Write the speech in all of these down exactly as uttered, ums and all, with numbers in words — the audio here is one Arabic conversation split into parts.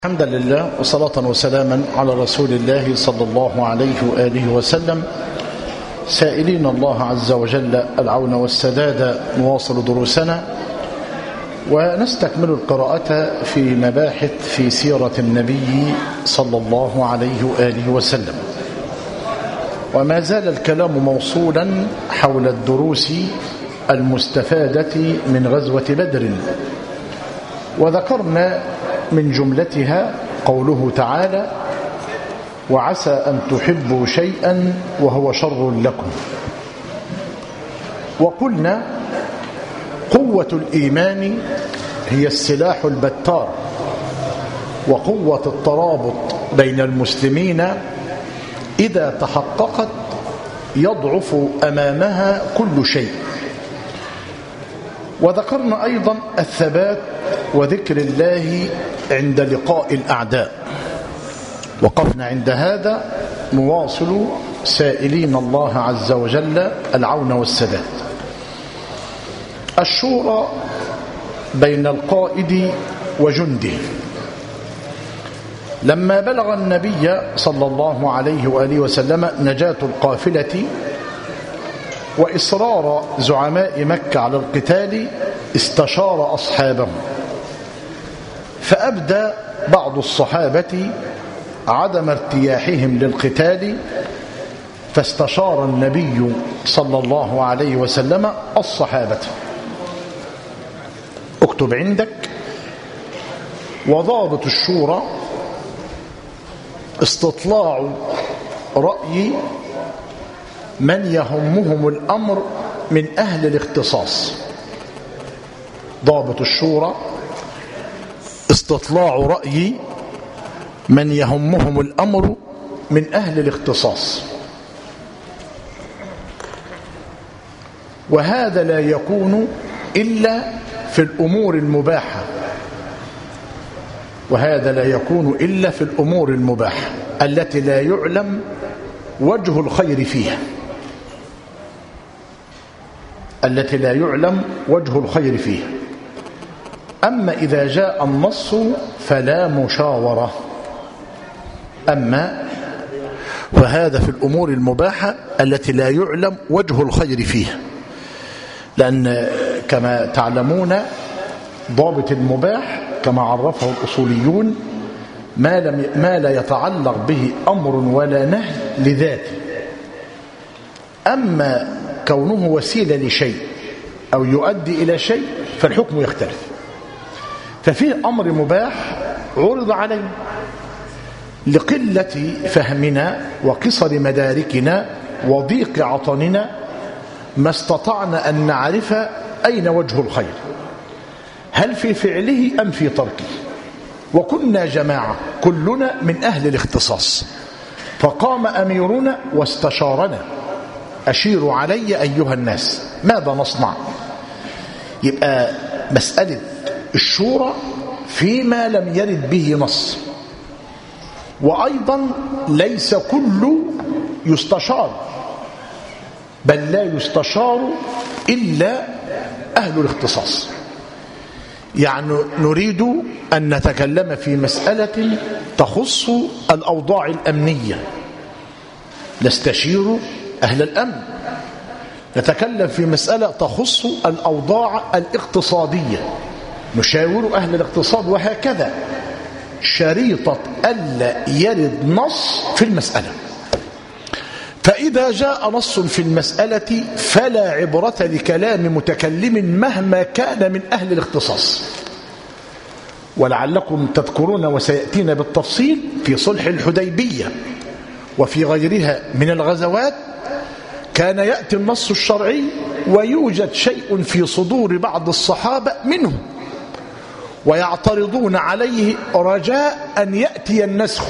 الحمد لله وصلاة وسلاما على رسول الله صلى الله عليه وآله وسلم، سائلين الله عز وجل العون والسداد. نواصل دروسنا ونستكمل القراءة في مباحث في سيرة النبي صلى الله عليه وآله وسلم، وما زال الكلام موصولا حول الدروس المستفادة من غزوة بدر. وذكرنا من جملتها قوله تعالى: وعسى أن تحبوا شيئا وهو شر لكم. وقلنا قوة الإيمان هي السلاح البتار، وقوة الترابط بين المسلمين إذا تحققت يضعف أمامها كل شيء. وذكرنا أيضا الثبات وذكر الله عند لقاء الأعداء. وقفنا عند هذا، نواصل سائلين الله عز وجل العون والسداد. الشورى بين القائد وجنده. لما بلغ النبي صلى الله عليه وآله وسلم نجاة القافلة وإصرار زعماء مكة على القتال، استشار أصحابه، فأبدى بعض الصحابة عدم ارتياحهم للقتال، فاستشار النبي صلى الله عليه وسلم الصحابة. اكتب عندك: وضابط الشورى استطلاع رأي من يهمهم الأمر من أهل الاختصاص. ضابط الشورى استطلاع رأي من يهمهم الأمر من أهل الاختصاص، وهذا لا يكون إلا في الأمور المباحة وهذا لا يكون إلا في الأمور المباحة التي لا يعلم وجه الخير فيها التي لا يعلم وجه الخير فيها أما إذا جاء النص فلا مشاورة. أما وهذا في الأمور المباحة التي لا يعلم وجه الخير فيها، لأن كما تعلمون ضابط المباح كما عرفه الأصوليون ما, لم ما لا يتعلق به أمر ولا نهي لذاته. أما كونه وسيلة لشيء أو يؤدي إلى شيء فالحكم يختلف. ففيه أمر مباح عرض علينا لقلة فهمنا وقصر مداركنا وضيق عطننا، ما استطعنا أن نعرف أين وجه الخير، هل في فعله أم في تركه. وكنا جماعة كلنا من أهل الاختصاص، فقام أميرنا واستشارنا: أشيروا علي أيها الناس، ماذا نصنع؟ يبقى مسألة الشورى فيما لم يرد به نص. وأيضا ليس كل يستشار، بل لا يستشار إلا أهل الاختصاص. يعني نريد أن نتكلم في مسألة تخص الأوضاع الأمنية، نستشير أهل الأمن. نتكلم في مسألة تخص الأوضاع الاقتصادية، نشاور أهل الاقتصاد، وهكذا شريطة ألا يرد نص في المسألة. فإذا جاء نص في المسألة فلا عبرة لكلام متكلم مهما كان من أهل الاختصاص. ولعلكم تذكرون وسيأتينا بالتفصيل في صلح الحديبية وفي غيرها من الغزوات، كان يأتي النص الشرعي ويوجد شيء في صدور بعض الصحابة منهم ويعترضون عليه رجاء أن يأتي النسخ،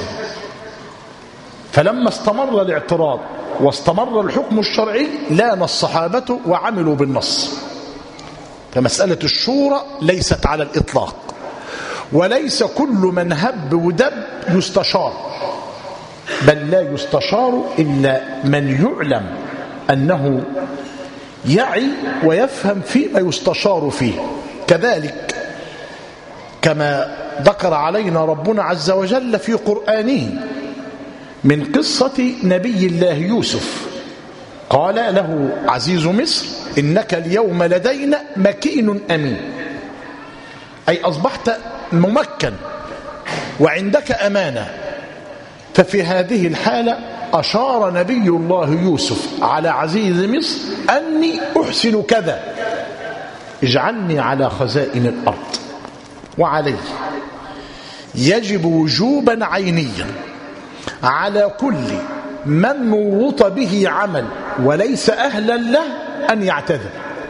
فلما استمر الاعتراض واستمر الحكم الشرعي لان الصحابة وعملوا بالنص. فمسألة الشورى ليست على الإطلاق، وليس كل من هب ودب يستشار، بل لا يستشار إلا من يعلم أنه يعي ويفهم فيما يستشار فيه. كذلك كما ذكر علينا ربنا عز وجل في قرآنه من قصة نبي الله يوسف. قال له عزيز مصر إنك اليوم لدينا مكين أمين، أي أصبحت ممكن وعندك أمانة. ففي هذه الحالة أشار نبي الله يوسف على عزيز مصر أني أحسن كذا، اجعلني على خزائن الأرض. وعليه يجب وجوبا عينيا على كل من نوط به عمل وليس أهلا له أن يعتذر.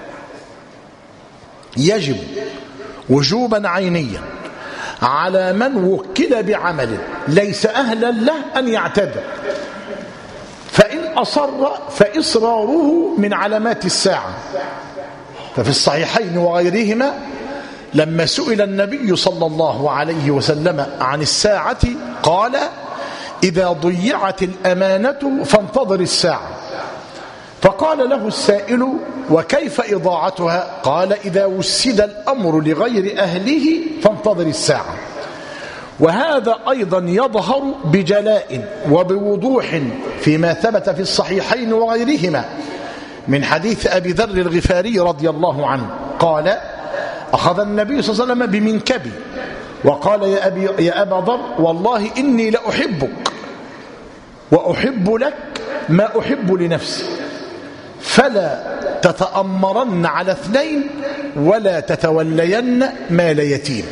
يجب وجوبا عينيا على من وكل بعمل ليس أهلا له أن يعتذر، فإن أصر فإصراره من علامات الساعة. ففي الصحيحين وغيرهما لما سئل النبي صلى الله عليه وسلم عن الساعة قال إذا ضيعت الأمانة فانتظر الساعة. فقال له السائل وكيف إضاعتها؟ قال إذا وسد الأمر لغير أهله فانتظر الساعة. وهذا أيضا يظهر بجلاء وبوضوح فيما ثبت في الصحيحين وغيرهما من حديث أبي ذر الغفاري رضي الله عنه قال أخذ النبي صلى الله عليه وسلم بمنكبي وقال يا, أبي يا أبا ذر والله إني لأحبك وأحب لك ما أحب لنفسي، فلا تتأمرن على اثنين ولا تتولين مال يتيم.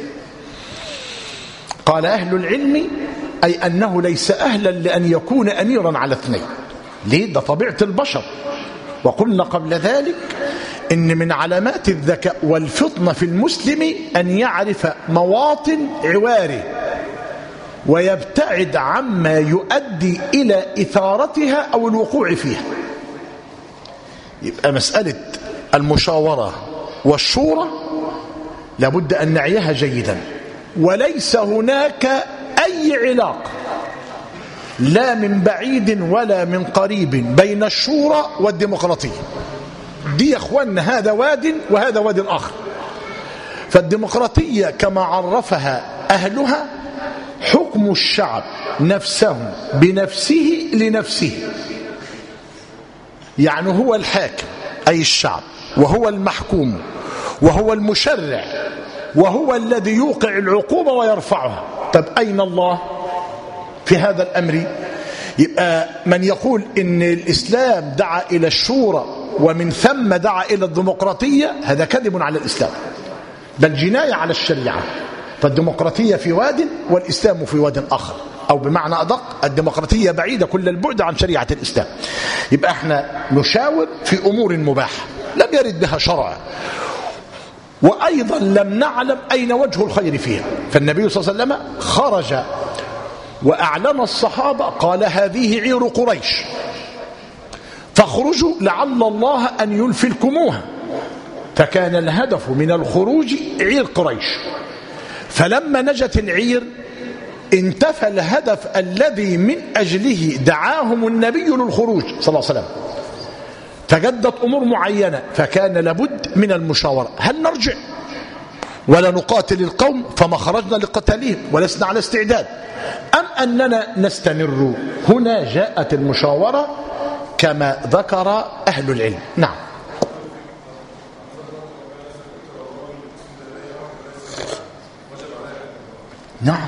قال أهل العلم أي أنه ليس أهلا لأن يكون أميرا على اثنين. ليه؟ ده طبيعة البشر. وقلنا قبل ذلك إن من علامات الذكاء والفطنة في المسلم أن يعرف مواطن عواره ويبتعد عما يؤدي إلى إثارتها أو الوقوع فيها. يبقى مسألة المشاورة والشورى لابد أن نعيها جيدا، وليس هناك أي علاقة لا من بعيد ولا من قريب بين الشورى والديمقراطية. دي يا اخواننا هذا واد وهذا واد آخر. فالديمقراطية كما عرفها أهلها حكم الشعب نفسه بنفسه لنفسه، يعني هو الحاكم أي الشعب، وهو المحكوم، وهو المشرع، وهو الذي يوقع العقوبة ويرفعها. طب أين الله في هذا الأمر؟ يبقى من يقول إن الإسلام دعا إلى الشورى ومن ثم دعا إلى الديمقراطية هذا كذب على الإسلام، بل جناية على الشريعة. فالديمقراطية في واد والإسلام في واد آخر، أو بمعنى أدق الديمقراطية بعيدة كل البعد عن شريعة الإسلام. يبقى احنا نشاور في أمور مباحة لم يرد بها شرع، وأيضا لم نعلم أين وجه الخير فيها. فالنبي صلى الله عليه وسلم خرج وأعلم الصحابة قال هذه عير قريش فاخرجوا لعل الله أن ينفلكموها، فكان الهدف من الخروج عير قريش. فلما نجت العير انتفى الهدف الذي من أجله دعاهم النبي للخروج صلى الله عليه وسلم. تجدت أمور معينة فكان لابد من المشاورة، هل نرجع ولا نقاتل القوم فما خرجنا لقتالهم ولسنا على استعداد، أم أننا نستمر؟ هنا جاءت المشاورة كما ذكر أهل العلم. نعم. نعم.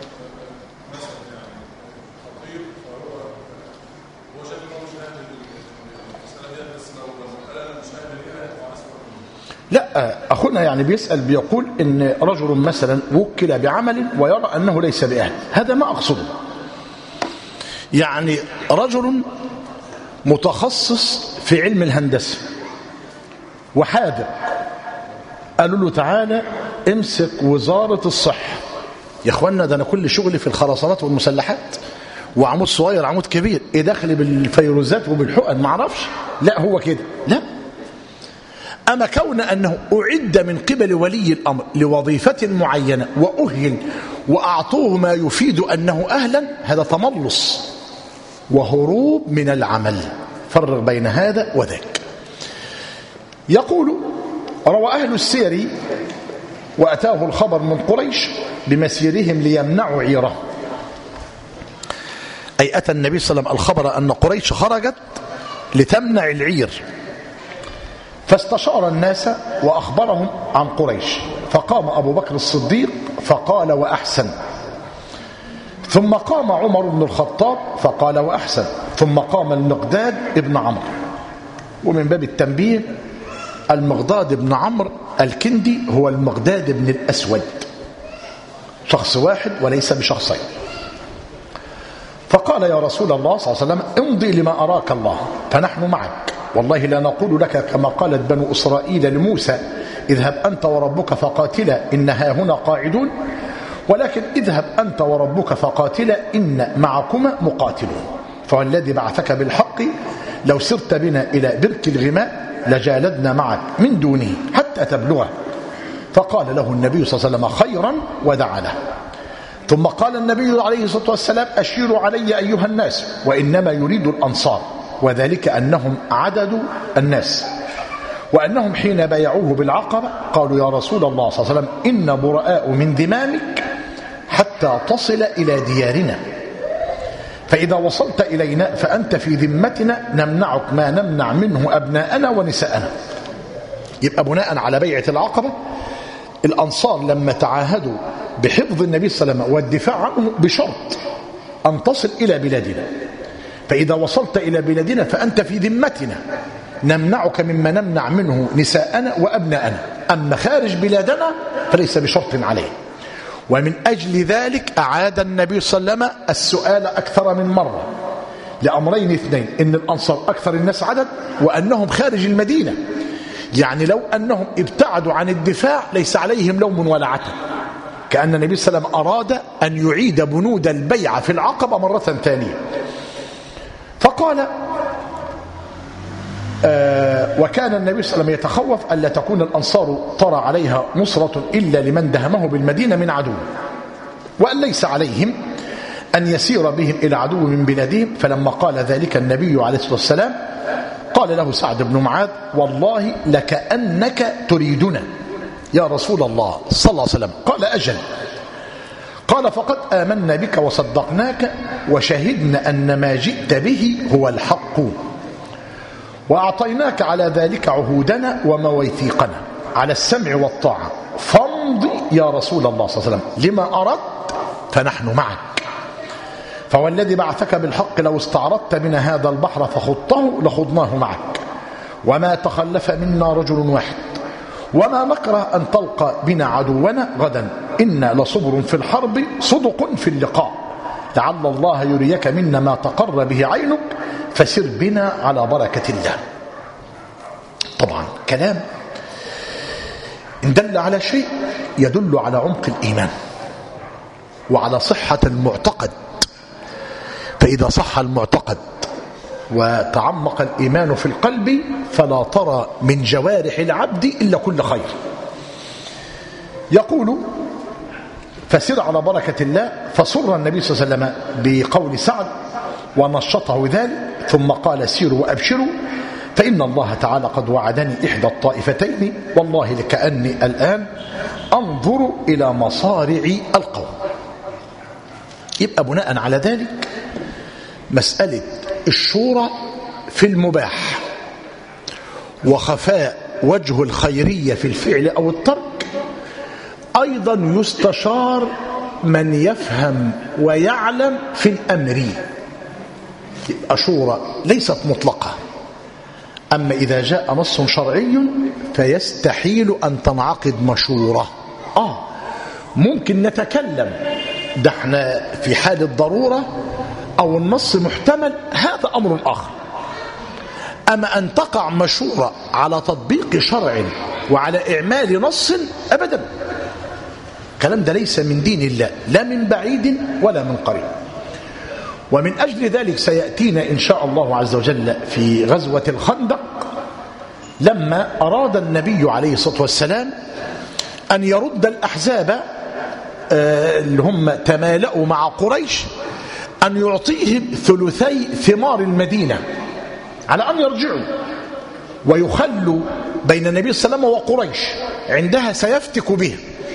لا، أخونا يعني بيسأل بيقول إن رجل مثلا وكل بعمل ويرى أنه ليس بأهل، هذا ما أقصده. يعني رجل متخصص في علم الهندسة وحاذق، قالوا له تعالى امسك وزارة الصحة. يا اخوانا ده انا كل شغلي في الخرسانات والمسلحات، وعمود صغير عمود كبير، ايه دخل بالفيروزات وبالحقن ما اعرفش. لا هو كده لا. اما كون انه اعد من قبل ولي الامر لوظيفة معينة واهل واعطوه ما يفيد انه اهلا، هذا تملص وهروب من العمل. فرق بين هذا وذاك. يقول روى اهل السير وأتاه الخبر من قريش بمسيرهم ليمنعوا عيره، أي أتى النبي صلى الله عليه وسلم الخبر أن قريش خرجت لتمنع العير، فاستشار الناس وأخبرهم عن قريش، فقام أبو بكر الصديق فقال وأحسن، ثم قام عمر بن الخطاب فقال وأحسن، ثم قام المقداد ابن عمرو. ومن باب التنبيه، المقداد بن عمرو الكندي هو المقداد بن الأسود، شخص واحد وليس بشخصين. فقال يا رسول الله صلى الله عليه وسلم امضي لما أراك الله فنحن معك، والله لا نقول لك كما قالت بنو إسرائيل لموسى اذهب أنت وربك فقاتلا إنها هنا قاعدون، ولكن اذهب أنت وربك فقاتلا إن معكما مقاتلون، فوالذي بعثك بالحق لو سرت بنا إلى برك الغماء لجالدنا معك من دونه حتى تبلغه. فقال له النبي صلى الله عليه وسلم خيرا ودعا له. ثم قال النبي عليه الصلاة والسلام أشيروا علي أيها الناس، وإنما يريد الأنصار، وذلك أنهم عدد الناس، وأنهم حين بايعوه بالعقبة قالوا يا رسول الله صلى الله عليه وسلم إن براء من ذمامك حتى تصل إلى ديارنا، فإذا وصلت إلينا فأنت في ذمتنا نمنعك ما نمنع منه أبناءنا ونساءنا. يبقى بناء على بيعة العقبة الأنصار لما تعاهدوا بحفظ النبي صلى الله عليه وسلم والدفاع عنه بشرط أن تصل إلى بلادنا، فإذا وصلت إلى بلادنا فأنت في ذمتنا نمنعك مما نمنع منه نساءنا وأبناءنا، أما خارج بلادنا فليس بشرط عليه. ومن أجل ذلك أعاد النبي صلى الله عليه وسلم السؤال أكثر من مرة لأمرين اثنين، إن الأنصار أكثر الناس عدد وأنهم خارج المدينة، يعني لو أنهم ابتعدوا عن الدفاع ليس عليهم لوم ولا عتب، كأن النبي صلى الله عليه وسلم أراد أن يعيد بنود البيعة في العقبة مرة ثانية. فقال آه وكان النبي صلى الله عليه وسلم يتخوف ألا تكون الأنصار ترى عليها نصرة إلا لمن دهمه بالمدينة من عدو، وأن ليس عليهم أن يسير بهم إلى عدو من بلادهم. فلما قال ذلك النبي عليه الصلاة والسلام قال له سعد بن معاذ والله لكأنك تريدنا يا رسول الله صلى الله عليه وسلم. قال أجل. قال فقد آمنا بك وصدقناك وشهدنا أن ما جئت به هو الحق، وأعطيناك على ذلك عهودنا ومواثيقنا على السمع والطاعة، فامضي يا رسول الله صلى الله عليه وسلم لما أردت فنحن معك، فوالذي بعثك بالحق لو استعرضت بنا هذا البحر فخضته لخضناه معك، وما تخلف منا رجل واحد، وما نكره أن تلقى بنا عدونا غدا، إنا لصبر في الحرب صدق في اللقاء، لعل الله يريك منا ما تقر به عينك فسر بنا على بركة الله. طبعا كلام إن دل على شيء يدل على عمق الإيمان وعلى صحة المعتقد، فإذا صح المعتقد وتعمق الإيمان في القلب فلا ترى من جوارح العبد إلا كل خير. يقول فسر على بركة الله، فسر النبي صلى الله عليه وسلم بقول سعد ونشطه ذلك، ثم قال سيروا وأبشروا فإن الله تعالى قد وعدني إحدى الطائفتين، والله لكأني الآن أنظر إلى مصارع القوم. يبقى بناء على ذلك مسألة الشورى في المباح وخفاء وجه الخيرية في الفعل أو الترك أيضا يستشار من يفهم ويعلم في الأمر. يبقى شورى ليست مطلقة، أما إذا جاء نص شرعي فيستحيل أن تنعقد مشورة. آه ممكن نتكلم، ده احنا في حال الضرورة أو النص محتمل، هذا أمر آخر. أما أن تقع مشورة على تطبيق شرع وعلى إعمال نص أبدا، الكلام ده ليس من دين الله لا من بعيد ولا من قريب. ومن أجل ذلك سيأتينا إن شاء الله عز وجل في غزوة الخندق لما أراد النبي عليه الصلاة والسلام أن يرد الأحزاب اللي هم تمالأوا مع قريش، أن يعطيهم ثلثي ثمار المدينة على أن يرجعوا ويخلوا بين النبي صلى الله عليه وسلم وقريش، عندها سيفتك به.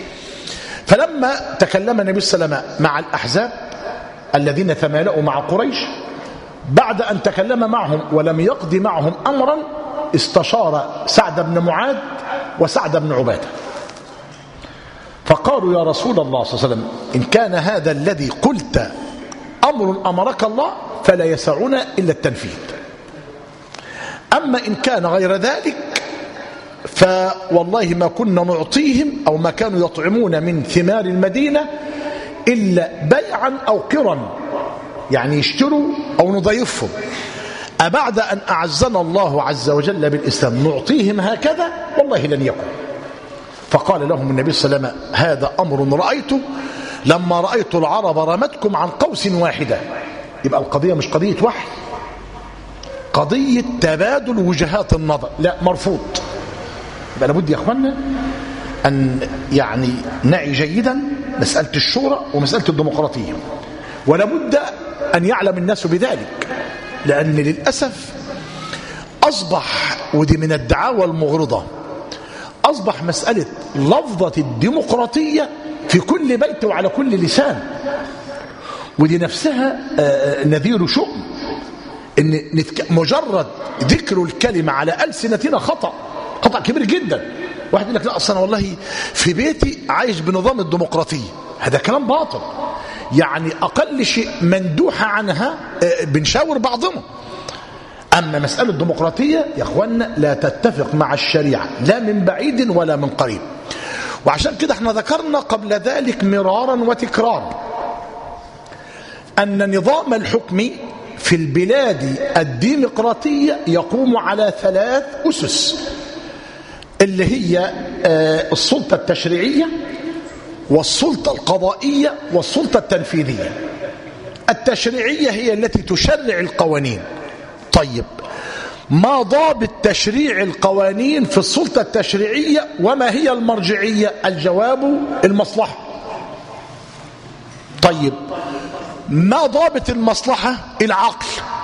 فلما تكلم النبي صلى الله عليه وسلم مع الأحزاب الذين تمالؤوا مع قريش، بعد أن تكلم معهم ولم يقض معهم أمرا، استشار سعد بن معاذ وسعد بن عبادة، فقالوا يا رسول الله صلى الله عليه وسلم إن كان هذا الذي قلت أمر أمرك الله فلا يسعنا إلا التنفيذ، أما إن كان غير ذلك فوالله ما كنا نعطيهم أو ما كانوا يطعمون من ثمار المدينة إلا بيعا أو قرا، يعني يشتروا أو نضيفهم. أبعد أن أعزنا الله عز وجل بالإسلام نعطيهم هكذا؟ والله لن يكن. فقال لهم النبي صلى الله عليه وسلم هذا أمر رأيته لما رأيت العرب رمتكم عن قوس واحدة. يبقى القضية مش قضية وحي، قضية تبادل وجهات النظر، لا مرفوض. يبقى لابد يا أخوانا أن يعني نعي جيدا مسألة الشورى ومسألة الديمقراطية، ولابد أن يعلم الناس بذلك، لأن للأسف أصبح، ودي من الدعاوى المغرضة، أصبح مسألة لفظة الديمقراطية في كل بيت وعلى كل لسان، ودي نفسها نذير شؤم، إن مجرد ذكر الكلمة على ألسنتنا خطأ، خطأ كبير جدا. واحد يقول لك لا أصلا والله في بيتي عايش بنظام الديمقراطية، هذا كلام باطل. يعني أقل شيء مندوحة عنها بنشاور بعضنا. أما مسألة الديمقراطية يا أخوانا لا تتفق مع الشريعة لا من بعيد ولا من قريب، وعشان كده احنا ذكرنا قبل ذلك مرارا وتكرارا أن نظام الحكم في البلاد الديمقراطية يقوم على ثلاث أسس، اللي هي السلطة التشريعية والسلطة القضائية والسلطة التنفيذية. التشريعية هي التي تشرع القوانين. طيب ما ضابط تشريع القوانين في السلطة التشريعية وما هي المرجعية؟ الجواب المصلحة. طيب ما ضابط المصلحة؟ العقل،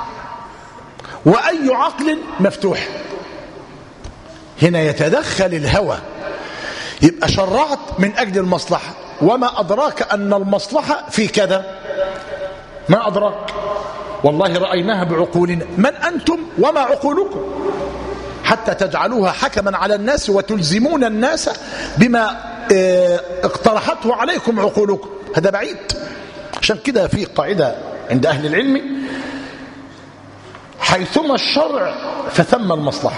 وأي عقل مفتوح. هنا يتدخل الهوى، يبقى شرعت من أجل المصلحة، وما أدراك أن المصلحة في كذا؟ ما أدراك؟ والله رأيناها بعقولنا. من أنتم وما عقولكم حتى تجعلوها حكما على الناس وتلزمون الناس بما اقترحته عليكم عقولكم؟ هذا بعيد. عشان كده في قاعدة عند أهل العلم: حيثما الشرع فثم المصلحة،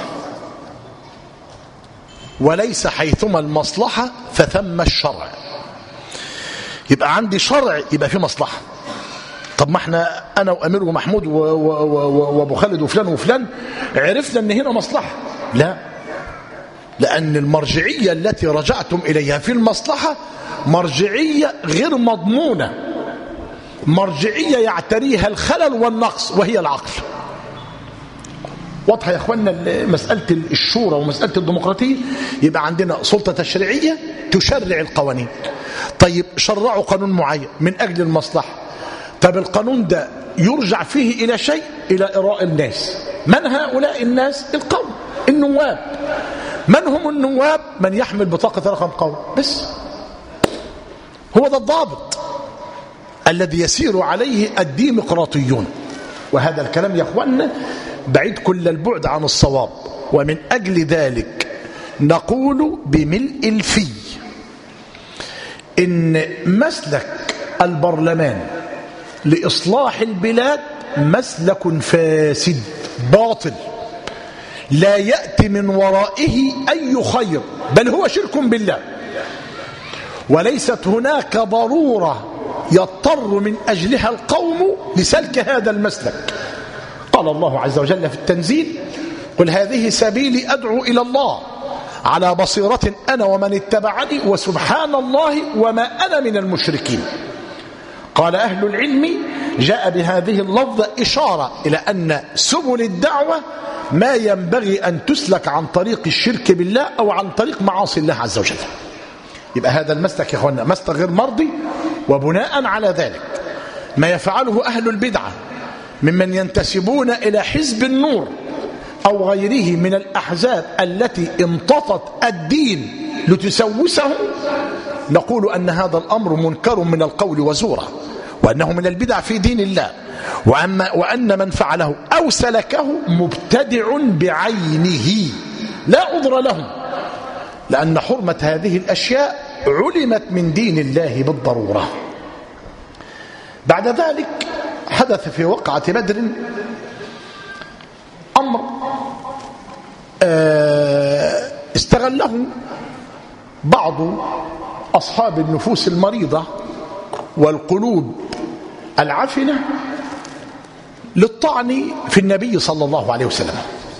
وليس حيثما المصلحة فثم الشرع. يبقى عندي شرع يبقى في مصلحة. طب ما احنا أنا وأمير ومحمود وأبو خالد وفلان وفلان عرفنا أن هنا مصلحة. لا، لأن المرجعية التي رجعتم إليها في المصلحة مرجعية غير مضمونة، مرجعية يعتريها الخلل والنقص وهي العقل. واضحة يا أخوانا مسألة الشورى ومسألة الديمقراطية؟ يبقى عندنا سلطة تشريعية تشرع القوانين. طيب شرعوا قانون معين من أجل المصلحة، طب القانون ده يرجع فيه إلى شيء؟ إلى إراء الناس. من هؤلاء الناس؟ القوم، النواب. من هم النواب؟ من يحمل بطاقة رقم قوم بس. هو ده الضابط الذي يسير عليه الديمقراطيون. وهذا الكلام يا أخوانا بعيد كل البعد عن الصواب، ومن أجل ذلك نقول بملء الفي إن مسلك البرلمان لإصلاح البلاد مسلك فاسد باطل، لا يأتي من ورائه أي خير، بل هو شرك بالله، وليست هناك ضرورة يضطر من أجلها القوم لسلك هذا المسلك. قال الله عز وجل في التنزيل: قل هذه سبيلي أدعو إلى الله على بصيرة أنا ومن اتبعني وسبحان الله وما أنا من المشركين. قال أهل العلم جاء بهذه اللفظة إشارة إلى أن سبل الدعوة ما ينبغي أن تسلك عن طريق الشرك بالله أو عن طريق معاصي الله عز وجل. يبقى هذا المسلك يا أخوانا مسلك غير مرضي، وبناء على ذلك ما يفعله أهل البدعة ممن ينتسبون إلى حزب النور أو غيره من الأحزاب التي امتطت الدين لتسوسه، نقول أن هذا الأمر منكر من القول وزورا، وأنه من البدع في دين الله، وأما وأن من فعله أو سلكه مبتدع بعينه لا عذر لهم، لأن حرمة هذه الأشياء علمت من دين الله بالضرورة. بعد ذلك حدث في وقعة بدر أمر استغله بعض أصحاب النفوس المريضة والقلوب العفنة للطعن في النبي صلى الله عليه وسلم،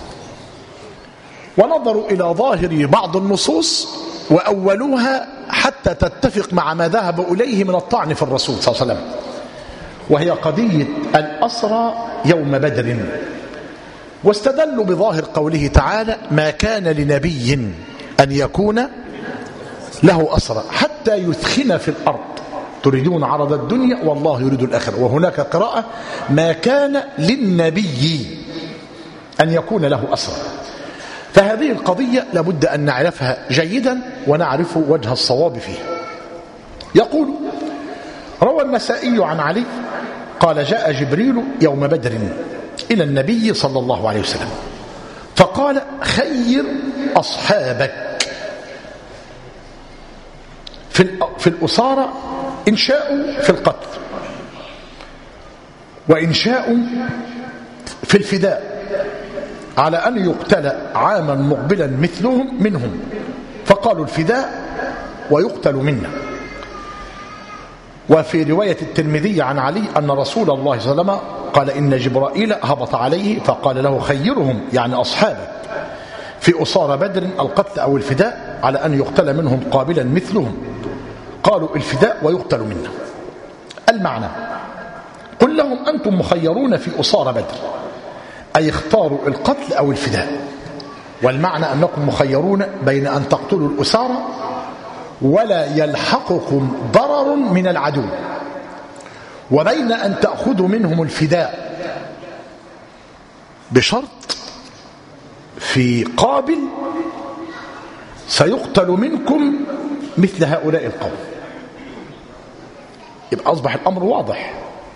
ونظروا إلى ظاهر بعض النصوص وأولوها حتى تتفق مع ما ذهب إليه من الطعن في الرسول صلى الله عليه وسلم، وهي قضية الأسرى يوم بدر. واستدلوا بظاهر قوله تعالى: ما كان لنبي أن يكون له أسرى حتى يثخن في الأرض تريدون عرض الدنيا والله يريد الآخرة. وهناك قراءة: ما كان للنبي أن يكون له أسرى. فهذه القضية لابد أن نعرفها جيدا ونعرف وجه الصواب فيها. يقول: روى النسائي عن علي قال: جاء جبريل يوم بدر إلى النبي صلى الله عليه وسلم فقال: خير أصحابك في الأسارة إن شاءوا في القتل، وإن شاءوا في الفداء، على أن يقتل عاما مقبلا مثلهم منهم. فقالوا: الفداء ويقتل منا. وفي رواية الترمذي عن علي أن رسول الله صلى الله عليه وسلم قال: إن جبرائيل هبط عليه فقال له: خيرهم يعني أصحابك في أسارى بدر القتل أو الفداء، على أن يقتل منهم قابلا مثلهم. قالوا: الفداء ويقتل منا. المعنى: قل لهم أنتم مخيرون في أسارى بدر، أي اختاروا القتل أو الفداء. والمعنى أنكم مخيرون بين أن تقتلوا الأسارى ولا يلحقكم ضرر من العدو، وبين أن تأخذوا منهم الفداء بشرط في قابل سيقتل منكم مثل هؤلاء القوم. يبقى أصبح الأمر واضح،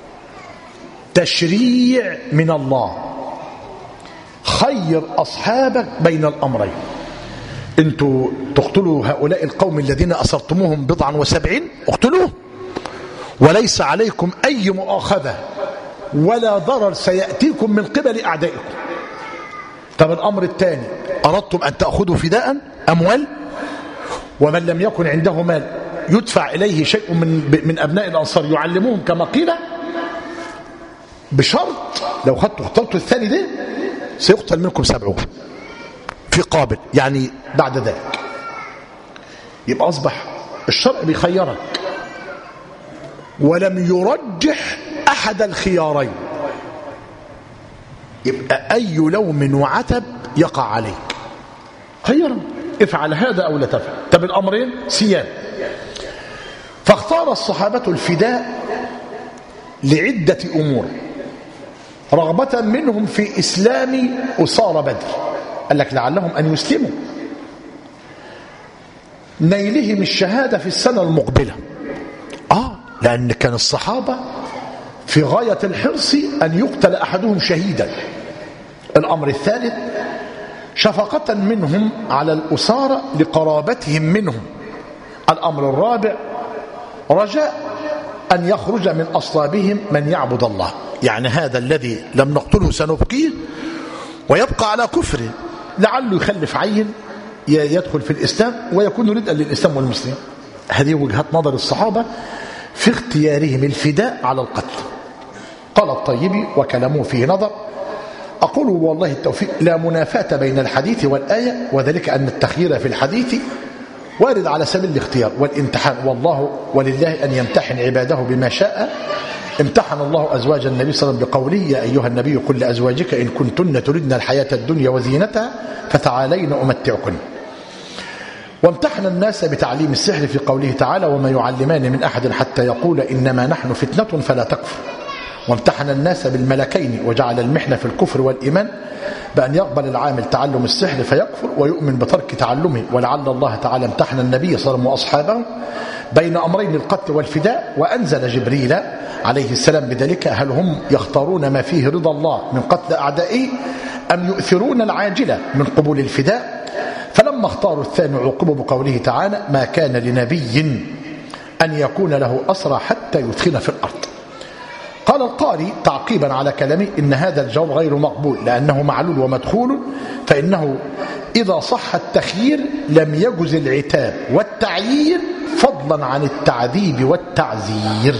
تشريع من الله. خير أصحابك بين الأمرين، انتوا تقتلوا هؤلاء القوم الذين أسرتموهم بضعا وسبعين، اقتلوه وليس عليكم أي مؤاخذة ولا ضرر سيأتيكم من قبل أعدائكم. طب الأمر الثاني: أردتم أن تأخذوا فداء أموال، ومن لم يكن عنده مال يدفع إليه شيء من من أبناء الأنصار يعلموهم كما قيل، بشرط لو خدتوا اخترتوا الثاني ده سيقتل منكم سبعون في قابل، يعني بعد ذلك. يبقى أصبح الشرع بيخيرك ولم يرجح أحد الخيارين، يبقى أي لوم وعتب يقع عليك. خيرا، افعل هذا أو لا تفعل. طب الأمرين سيان. فاختار الصحابة الفداء لعدة أمور: رغبة منهم في إسلام أسارى بدر، قال لك لعلهم أن يسلموا، نيلهم الشهادة في السنة المقبلة، آه لأن كان الصحابة في غاية الحرص أن يقتل أحدهم شهيدا. الأمر الثالث: شفقة منهم على الأسارة لقرابتهم منهم. الأمر الرابع: رجاء أن يخرج من أصلابهم من يعبد الله، يعني هذا الذي لم نقتله سنبقيه ويبقى على كفره، لعله يخلف عين يدخل في الإسلام ويكون ردءا للإسلام والمسلمين. هذه وجهة نظر الصحابة في اختيارهم الفداء على القتل. قال الطيبي وكلامه فيه نظر: أقول والله التوفيق لا منافاة بين الحديث والآية، وذلك أن التخيير في الحديث وارد على سبيل الاختيار والامتحان، والله ولله أن يمتحن عباده بما شاء. امتحن الله أزواج النبي صلى الله عليه وسلم بقوله: يا أيها النبي قل لأزواجك إن كنتن تردن الحياة الدنيا وزينتها فتعالين أمتعكن. وامتحن الناس بتعليم السحر في قوله تعالى: وما يعلمان من أحد حتى يقول إنما نحن فتنة فلا تكفر. وامتحن الناس بالملكين وجعل المحنة في الكفر والإيمان بأن يقبل العامل تعلم السحر فيكفر ويؤمن بترك تعلمه. ولعل الله تعالى امتحن النبي صلى الله عليه وسلم وأصحابه بين أمرين القتل والفداء، وأنزل جبريل عليه السلام بذلك: هل هم يختارون ما فيه رضا الله من قتل أعدائه أم يؤثرون العاجلة من قبول الفداء؟ فلما اختاروا الثاني عوقبوا بقوله تعالى: ما كان لنبي أن يكون له أسرى حتى يثخن في الأرض. قال القاري تعقيبا على كلامه: إن هذا الجواب غير مقبول لأنه معلول ومدخول، فإنه إذا صح التخيير لم يجز العتاب والتعيير فضلا عن التعذيب والتعزير.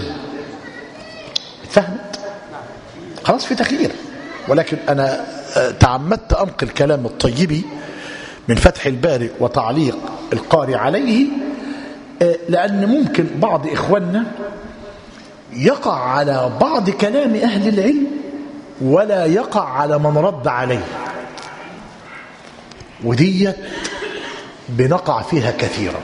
فهمت؟ خلاص في تخيير، ولكن أنا تعمدت أنقل كلام الطيبي من فتح الباري وتعليق القاري عليه، لأن ممكن بعض إخواننا يقع على بعض كلام أهل العلم ولا يقع على من رد عليه، وديت بنقع فيها كثيرا.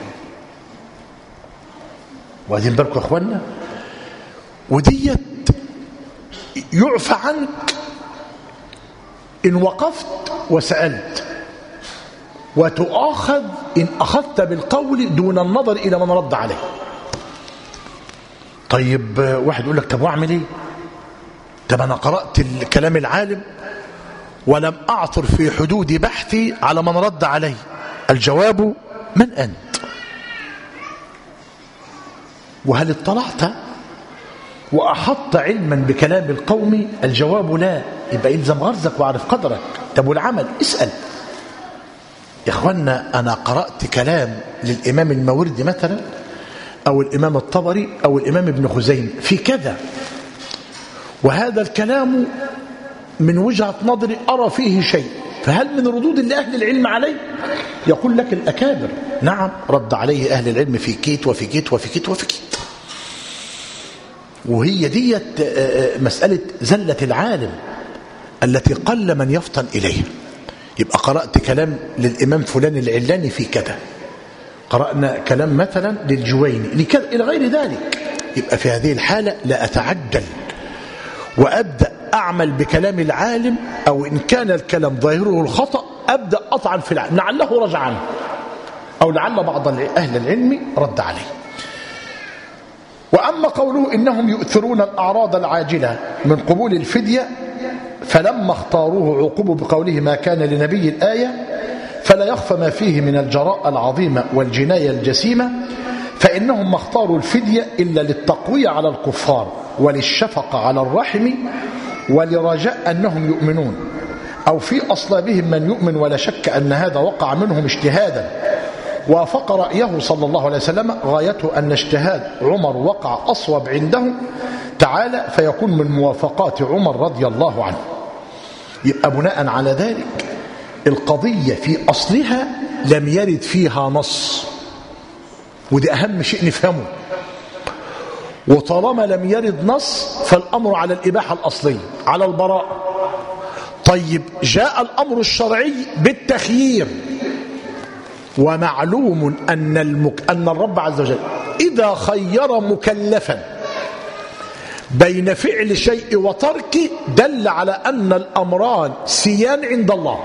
وهذين بالكم يا إخواننا، وديت يعفى عنك إن وقفت وسألت، وتؤاخذ إن أخذت بالقول دون النظر إلى من رد عليه. طيب واحد يقول لك: طب واعمل ايه؟ طب انا قرأت الكلام العالم ولم اعثر في حدود بحثي على من رد علي. الجواب: من انت؟ وهل اطلعت واحطت علما بكلام القوم؟ الجواب: لا. يبقى الزم غرزك واعرف قدرك. طب والعمل؟ اسأل. يا اخوانا، انا قرأت كلام للامام الماوردي مثلا أو الإمام الطبري أو الإمام ابن خزيمة في كذا، وهذا الكلام من وجهة نظري أرى فيه شيء، فهل من ردود لأهل العلم عليه؟ يقول لك الأكابر: نعم، رد عليه أهل العلم في كيت وفي كيت وفي كيت وفي كيت. وهي ديت مسألة زلة العالم التي قل من يفطن إليها. يبقى قرأت كلام للإمام فلان العلاني في كذا، قرأنا كلام مثلا للجويني لكذا إلى غير ذلك. يبقى في هذه الحالة لا أتعجل وأبدأ أعمل بكلام العالم، أو إن كان الكلام ظاهره الخطأ أبدأ أطعن في العالم لعله رجع عنه، أو لعل بعض أهل العلم رد عليه. وأما قوله إنهم يؤثرون الأعراض العاجلة من قبول الفدية، فلما اختاروه عوقبوا بقوله: ما كان لنبي الآية، فلا يخفى ما فيه من الجراءة العظيمة والجناية الجسيمة، فإنهم ما اختاروا الفدية إلا للتقوية على الكفار وللشفقة على الرحم ولرجاء أنهم يؤمنون، أو في أصلابهم من يؤمن، ولا شك أن هذا وقع منهم اجتهادا وافق رأيه صلى الله عليه وسلم، غايته أن اجتهاد عمر وقع أصوب عنده تعالى، فيكون من موافقات عمر رضي الله عنه. يبقى بناء على ذلك القضية في أصلها لم يرد فيها نص، ودي أهم شيء نفهمه. وطالما لم يرد نص فالأمر على الإباحة الأصلية، على البراء. طيب جاء الأمر الشرعي بالتخيير، ومعلوم أن, المك... أن الرب عز وجل إذا خير مكلفا بين فعل شيء وتركه دل على أن الأمران سيان عند الله.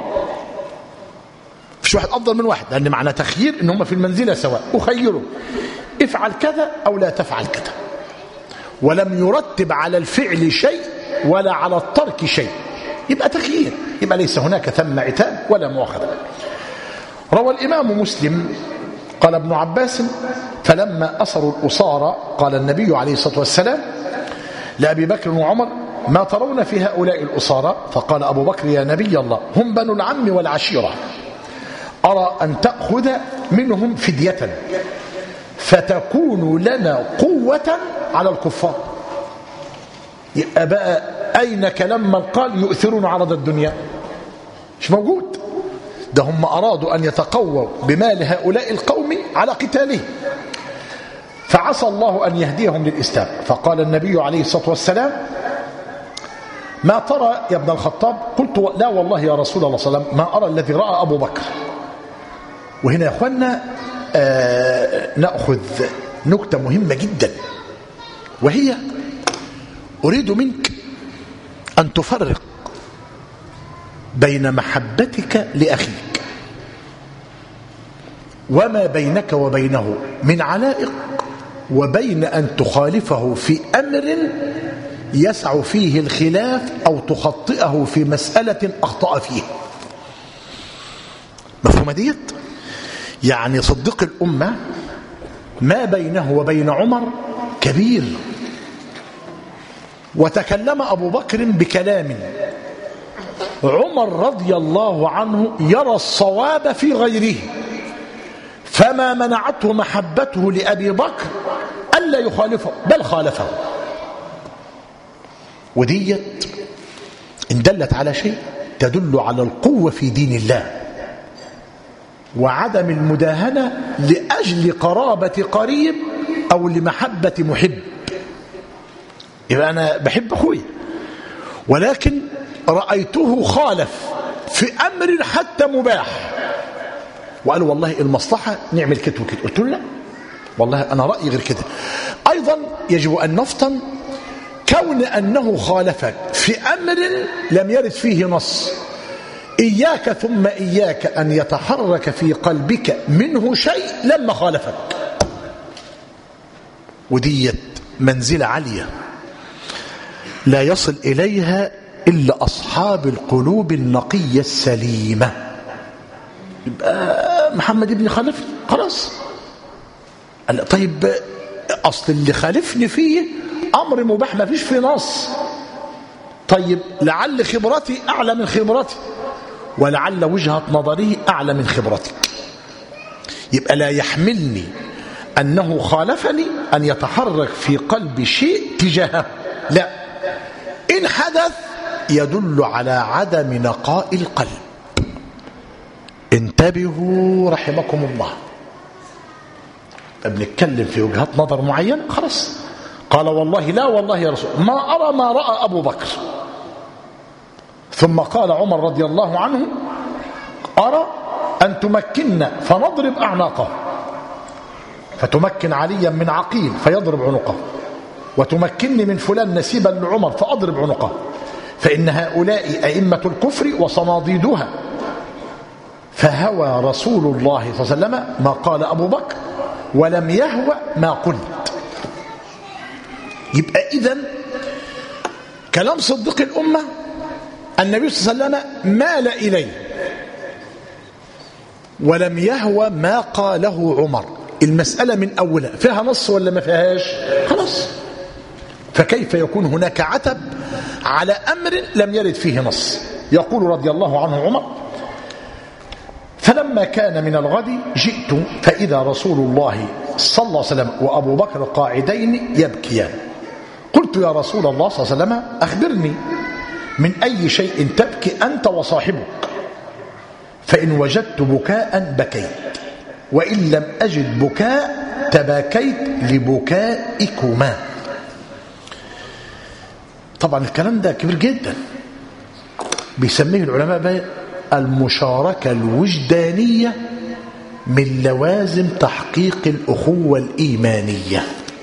مش واحد أفضل من واحد، لأن معنى تخيير إن هم في المنزلة سواء. أخيره افعل كذا أو لا تفعل كذا، ولم يرتب على الفعل شيء ولا على الترك شيء، يبقى تخيير، يبقى ليس هناك ثم عتاب ولا مؤاخذة. روى الإمام مسلم قال ابن عباس: فلما أسروا الأسارى قال النبي عليه الصلاة والسلام لأبي بكر وعمر: ما ترون في هؤلاء الأسارى؟ فقال أبو بكر: يا نبي الله، هم بنو العم والعشيرة، أرى أن تأخذ منهم فدية فتكون لنا قوة على الكفار. يبقى بقى أين كلام من قال يؤثرون عرض الدنيا؟ مش موجود. ده هم أرادوا أن يتقووا بمال هؤلاء القوم على قتاله، فعسى الله أن يهديهم للإسلام. فقال النبي عليه الصلاة والسلام: ما ترى يا ابن الخطاب؟ قلت: لا والله يا رسول الله صلى الله عليه وسلم، ما أرى الذي رأى أبو بكر. وهنا يا أخوانا آه نأخذ نكتة مهمة جدا، وهي أريد منك أن تفرق بين محبتك لأخيك وما بينك وبينه من علائق وبين أن تخالفه في أمر يسع فيه الخلاف أو تخطئه في مسألة أخطأ فيها. مفهوم ديت؟ يعني صديق الأمة ما بينه وبين عمر كبير، وتكلم أبو بكر بكلام عمر رضي الله عنه يرى الصواب في غيره، فما منعته محبته لأبي بكر ألا يخالفه، بل خالفه. وديت إن دلت على شيء تدل على القوة في دين الله وعدم المداهنة لأجل قرابة قريب أو لمحبة محب. يبقى أنا بحب أخوي ولكن رأيته خالف في أمر حتى مباح وقال والله المصلحة نعمل كده وكده، قلت له لا والله أنا رأيي غير كده. أيضا يجب أن نفطن كون أنه خالفك في أمر لم يرد فيه نص، إياك ثم إياك أن يتحرك في قلبك منه شيء لما خالفك. وديت منزلة عالية لا يصل إليها إلا أصحاب القلوب النقية السليمة. يبقى محمد ابن خالفني خلاص، طيب أصل اللي خالفني فيه أمر مباح ما فيش فيه نص، طيب لعل خبرتي أعلى من خبرتي ولعل وجهة نظري أعلى من خبرتك، يبقى لا يحملني أنه خالفني أن يتحرك في قلبي شيء تجاهه، لا، إن حدث يدل على عدم نقاء القلب. انتبهوا رحمكم الله، بنتكلم في وجهات نظر معينة خلاص، قال والله لا والله يا رسول ما أرى ما رأى أبو بكر، ثم قال عمر رضي الله عنه أرى أن تمكننا فنضرب أعناقه، فتمكن عليا من عقيل فيضرب عنقه، وتمكنني من فلان نسيبا لعمر فأضرب عنقه، فإن هؤلاء أئمة الكفر وصناديدها، فهوى رسول الله صلى الله عليه وسلم ما قال أبو بكر ولم يهوى ما قلت. يبقى إذن كلام صديق الأمة النبي صلى الله عليه وسلم مال إليه ولم يهوى ما قاله عمر. المسألة من أولها فيها نص ولا ما فيهاش؟ خلاص، فكيف يكون هناك عتب على أمر لم يرد فيه نص؟ يقول رضي الله عنه عمر فلما كان من الغد جئت فإذا رسول الله صلى الله عليه وسلم وأبو بكر قاعدين يبكيان، قلت يا رسول الله صلى الله عليه وسلم أخبرني من أي شيء تبكي أنت وصاحبك؟ فإن وجدت بكاء بكيت وإن لم أجد بكاء تباكيت لبكائكما. طبعا الكلام ده كبير جدا، بيسميه العلماء بقى المشاركة الوجدانية من لوازم تحقيق الأخوة الإيمانية.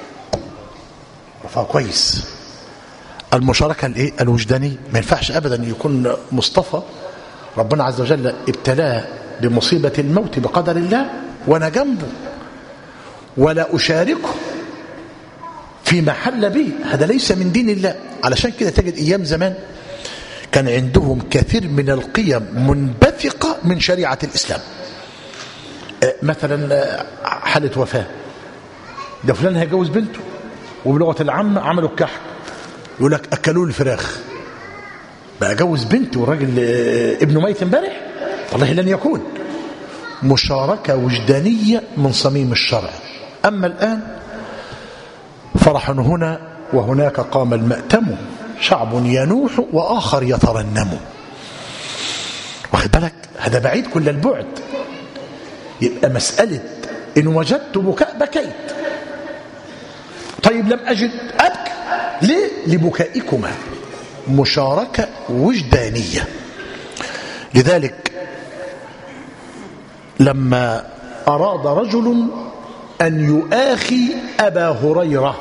فكويس المشاركة الايه الوجدانية، ما ينفعش أبدا يكون مصطفى ربنا عز وجل ابتلاه بمصيبة الموت بقدر الله وأنا جنبه ولا أشاركه فيما حل به، هذا ليس من دين الله. علشان كده تجد أيام زمان كان عندهم كثير من القيم منبثقة من شريعة الإسلام. مثلا حالة وفاة، ده فلان هيجوز بنته وبلغة العامة عملوا الكحك، يقول لك أكلوا الفراخ، بقى جوز بنته والراجل ابنه ميت امبارح، والله لن يكون. مشاركة وجدانية من صميم الشرع. أما الآن فرح هنا وهناك قام المأتم، شعب ينوح وآخر يترنم. واخد بالك؟ هذا بعيد كل البعد. يبقى مسألة إن وجدت بكاء بكيت، طيب لم أجد أبكي، ليه؟ لبكائكما. مشاركة وجدانية. لذلك لما أراد رجل أن يؤاخي أبا هريرة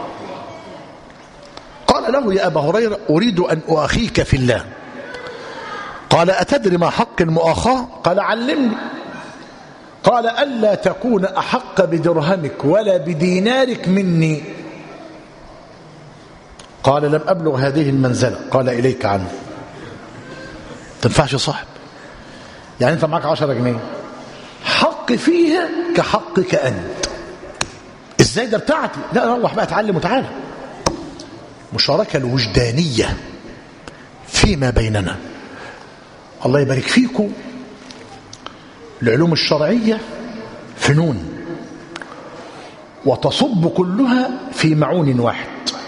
قال له يا أبا هريرة أريد أن أؤاخيك في الله. قال أتدري ما حق المؤاخاة؟ قال علمني. قال ألا تكون أحق بدرهمك ولا بدينارك مني. قال لم أبلغ هذه المنزلة. قال إليك عنه. تنفعش صاحب، يعني أنت معك عشرة جنيه، حق فيها كحقك أنت. إزاي ده بتاعتي؟ لا روح بقى اتعلم وتعالى. مشاركة الوجدانية فيما بيننا. الله يبارك فيكم. العلوم الشرعية فنون وتصب كلها في معون واحد.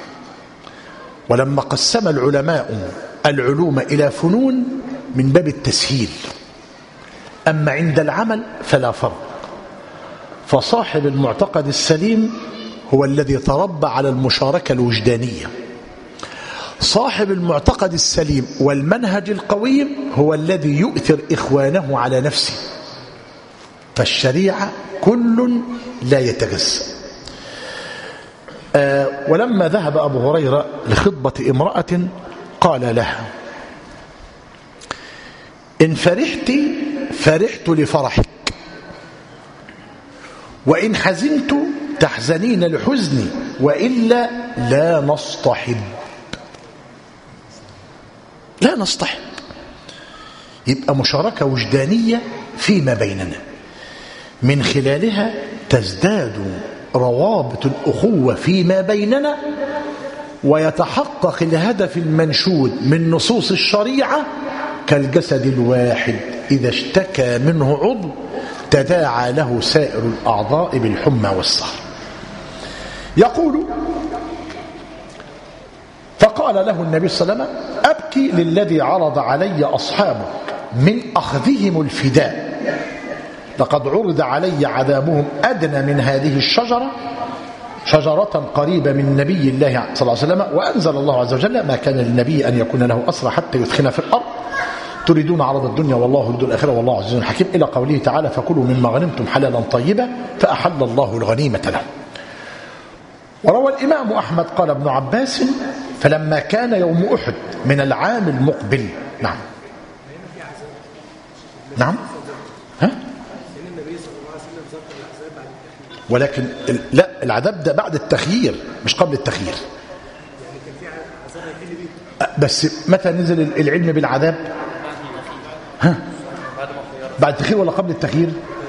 ولما قسم العلماء العلوم إلى فنون من باب التسهيل، أما عند العمل فلا فرق. فصاحب المعتقد السليم هو الذي تربى على المشاركة الوجدانية. صاحب المعتقد السليم والمنهج القويم هو الذي يؤثر إخوانه على نفسه. فالشريعة كل لا يتجزأ. آه ولما ذهب أبو هريرة لخطبة امرأة قال لها: إن فرحت فرحت لفرحك، وإن حزنت تحزنين لحزني، وإلا لا نصطحب. لا نصطحب. يبقى مشاركة وجدانية فيما بيننا، من خلالها تزداد روابط الأخوة فيما بيننا، ويتحقق الهدف المنشود من نصوص الشريعة كالجسد الواحد إذا اشتكى منه عضو تداعى له سائر الأعضاء بالحمى والسهر. يقول: فقال له النبي صلى الله عليه وسلم: أبكي للذي عرض علي أصحابك من أخذهم الفداء، لقد عرض علي عذابهم أدنى من هذه الشجرة، شجرة قريبة من نبي الله صلى الله عليه وسلم. وأنزل الله عز وجل: ما كان للنبي أن يكون له أسرى حتى يثخن في الأرض تريدون عرض الدنيا والله يريد الآخرة والله عزيز حكيم، إلى قوله تعالى: فكلوا مما غنمتم حلالا طيبا فأحل الله الغنيمة له. وروى الإمام أحمد قال ابن عباس: فلما كان يوم أحد من العام المقبل. نعم نعم ها؟ ولكن لا، العذاب ده بعد التخيير مش قبل التخيير. بس متى نزل العلم بالعذاب؟ ها؟ بعد التخيير ولا قبل التخيير؟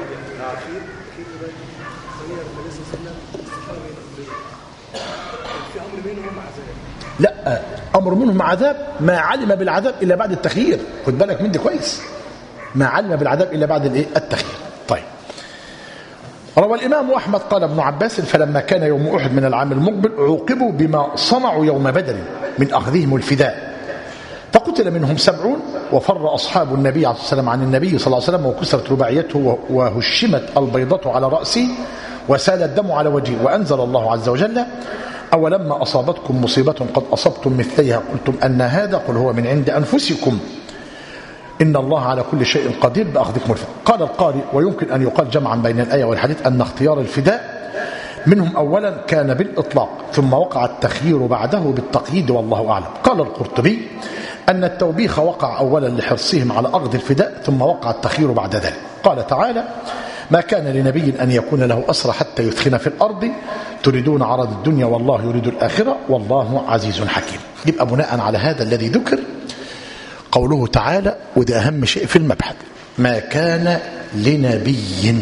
لا، أمر منهم عذاب، ما علم بالعذاب إلا بعد التخيير. خد بالك من دي كويس، ما علم بالعذاب إلا بعد الايه؟ التخيير. طيب، روى الإمام أحمد قال ابن عباس: فلما كان يوم أحد من العام المقبل عوقبوا بما صنعوا يوم بدر من أخذهم الفداء، فقتل منهم سبعون، وفر أصحاب النبي عليه الصلاة والسلام عن النبي صلى الله عليه وسلم، وكسرت رباعيته وهشمت البيضة على رأسه وسال الدم على وجهه. وأنزل الله عز وجل: أولما أصابتكم مصيبة قد أصبتم مثليها قلتم أن هذا، قل هو من عند أنفسكم إن الله على كل شيء قدير بأخذكم الفداء. قال القارئ: ويمكن أن يقال جمعا بين الآية والحديث أن اختيار الفداء منهم أولا كان بالإطلاق، ثم وقع التخيير بعده بالتقييد، والله أعلم. قال القرطبي: أن التوبيخ وقع أولا لحرصهم على أخذ الفداء، ثم وقع التخيير بعد ذلك. قال تعالى: ما كان لنبي أن يكون له أسرى حتى يثخن في الأرض تريدون عرض الدنيا والله يريد الآخرة والله عزيز حكيم. يبقى بناء على هذا الذي ذكر قوله تعالى، وده أهم شيء في المبحث: ما كان لنبي.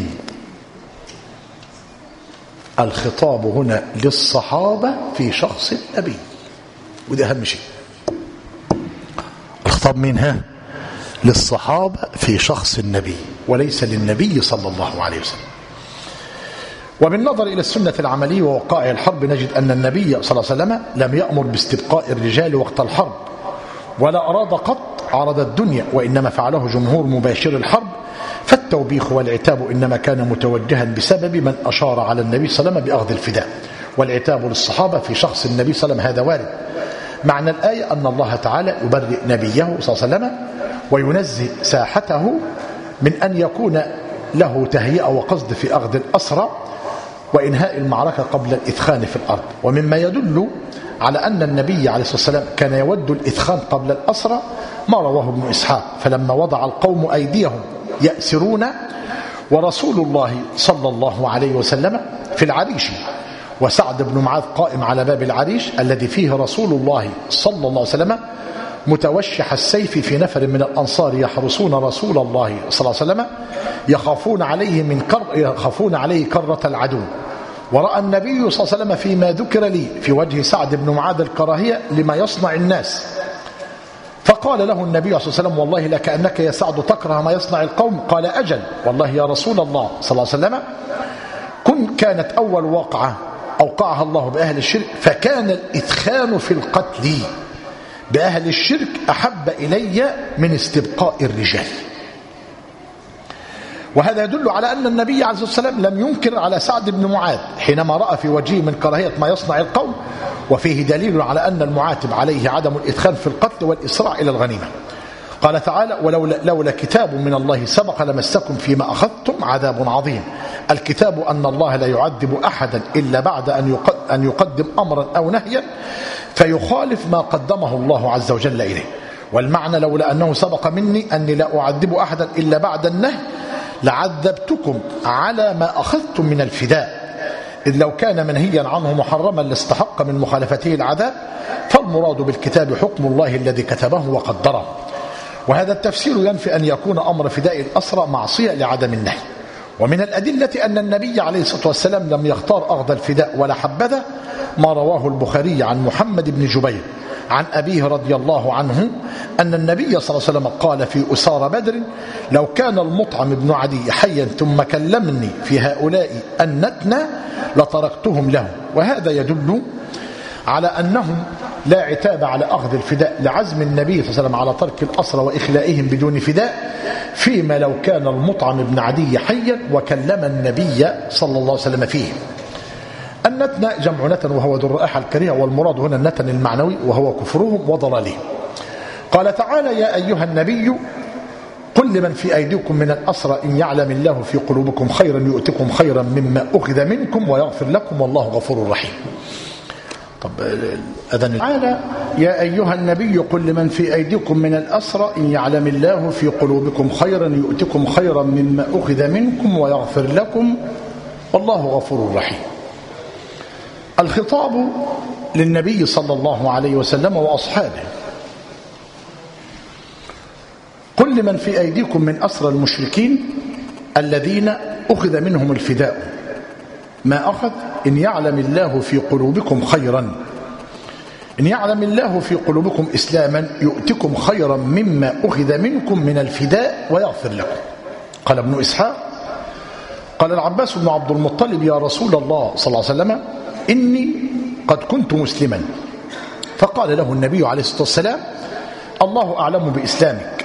الخطاب هنا للصحابة في شخص النبي، وده أهم شيء. الخطاب منها للصحابة في شخص النبي وليس للنبي صلى الله عليه وسلم. وبالنظر إلى السنة العملية ووقائع الحرب نجد أن النبي صلى الله عليه وسلم لم يأمر باستبقاء الرجال وقت الحرب، ولا أراد قط عرض الدنيا، وإنما فعله جمهور مباشر الحرب. فالتوبيخ والعتاب إنما كان متوجها بسبب من أشار على النبي صلى الله عليه وسلم بأخذ الفداء، والعتاب للصحابة في شخص النبي صلى الله عليه وسلم هذا وارد. معنى الآية أن الله تعالى يبرئ نبيه صلى الله عليه وسلم وينزه ساحته من أن يكون له تهيئة وقصد في أخذ الأسرى وإنهاء المعركة قبل الإثخان في الأرض. ومما يدل على أن النبي عليه الصلاة والسلام كان يود الإثخان قبل الأسرى ما رواه ابن إسحاق: فلما وضع القوم أيديهم يأسرون ورسول الله صلى الله عليه وسلم في العريش، وسعد بن معاذ قائم على باب العريش الذي فيه رسول الله صلى الله عليه وسلم متوشح السيف في نفر من الأنصار يحرسون رسول الله صلى الله عليه وسلم يخافون عليه من كر يخافون عليه كرة العدو. ورأى النبي صلى الله عليه وسلم فيما ذكر لي في وجه سعد بن معاذ الكراهية لما يصنع الناس، فقال له النبي صلى الله عليه وسلم: والله لكأنك يا سعد تكره ما يصنع القوم. قال: أجل والله يا رسول الله صلى الله عليه وسلم، كن كانت أول واقعة أوقعها الله بأهل الشرك فكان الإثخان في القتل بأهل الشرك أحب إلي من استبقاء الرجال. وهذا يدل على أن النبي عليه الصلاة والسلام لم ينكر على سعد بن معاذ حينما رأى في وجهه من كراهية ما يصنع القوم، وفيه دليل على أن المعاتب عليه عدم الإدخال في القتل والإسراع إلى الغنيمة. قال تعالى: ولولا لولا كتاب من الله سبق لمسكم فيما أخذتم عذاب عظيم. الكتاب أن الله لا يعذب أحدا إلا بعد أن يقدم أمرا أو نهيا فيخالف ما قدمه الله عز وجل إليه. والمعنى لولا أنه سبق مني أني لا أعذب أحدا إلا بعد النهي لعذبتكم على ما أخذتم من الفداء، إذ لو كان منهيا عنه محرما لاستحق من مخالفته العذاب، فالمراد بالكتاب حكم الله الذي كتبه وقدره. وهذا التفسير ينفي أن يكون أمر فداء الأسرى معصية لعدم النهي. ومن الأدلة أن النبي عليه الصلاة والسلام لم يختار أخذ الفداء ولا حبذا ما رواه البخاري عن محمد بن جبير عن أبيه رضي الله عنه أن النبي صلى الله عليه وسلم قال في أسار بدر: لو كان المطعم بن عدي حيا ثم كلمني في هؤلاء النتنى لتركتهم له. وهذا يدل على أنهم لا عتاب على أخذ الفداء لعزم النبي صلى الله عليه وسلم على ترك الأسرى وإخلائهم بدون فداء، فيما لو كان المطعم بن عدي حيا وكلم النبي صلى الله عليه وسلم فيه. النتن جمع نتن وهو ذو الرائحة الكريهة، والمراد هنا النتن المعنوي وهو كفرهم وضلالهم. قال تعالى: يا أيها النبي قل لمن في أيديكم من الأسرى إن يعلم الله في قلوبكم خيرا يؤتكم خيرا مما أخذ منكم ويغفر لكم والله غفور رحيم. طب أذن تعالى: يا أيها النبي قل لمن في أيديكم من الأسرى إن يعلم الله في قلوبكم خيرا يؤتكم خيرا مما أخذ منكم ويغفر لكم والله غفور رحيم. الخطاب للنبي صلى الله عليه وسلم وأصحابه: قل لمن في أيديكم من أسرى المشركين الذين أخذ منهم الفداء ما أخذ إن يعلم الله في قلوبكم خيرا، إن يعلم الله في قلوبكم إسلاما يؤتكم خيرا مما أخذ منكم من الفداء ويغفر لكم. قال ابن إسحاق: قال العباس بن عبد المطلب: يا رسول الله صلى الله عليه وسلم إني قد كنت مسلما. فقال له النبي عليه الصلاة والسلام: الله أعلم بإسلامك،